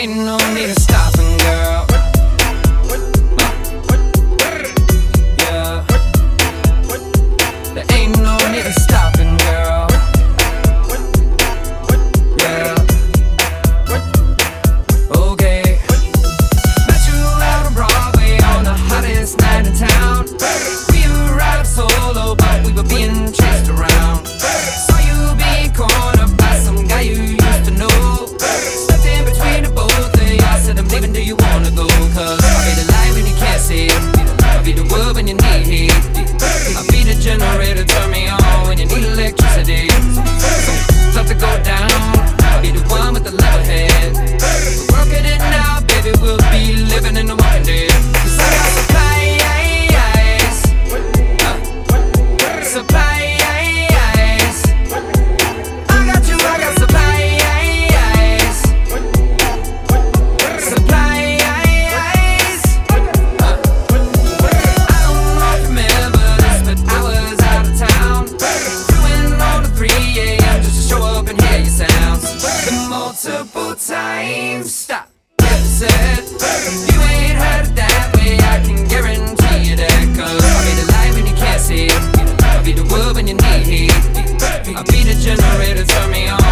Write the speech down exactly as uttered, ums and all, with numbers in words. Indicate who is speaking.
Speaker 1: ain't no need to stopping, girl. Yeah, there ain't no need to stopping, girl. Yeah, okay. Met you out on Broadway on the hottest night in town. We were riding solo, but we were being chased around. Saw you being cornered by some guy you used to know. Stepped in between the both of y'all, said I'm leaving, do you wanna go? Cause I'll be the light when you can't see it, I'll be the wood when you need heat, I'll be the generator, turn me on when you need electricity. Start to go down, I'll be the one with the level head. We're working it now, baby, we'll be living in the walking dead. Cause I got supplies, uh, supplies. I got you, I got supplies, supplies. uh, I don't know if you remember this, but I was out of town, doing on the three A M just to show up and hear your sounds. And multiple times, stop, get said, you ain't heard it that way, I can guarantee you that. Cause I'll be the light when you can't see it, I'll be the wood when you need heat, I'll be the generator, turn me on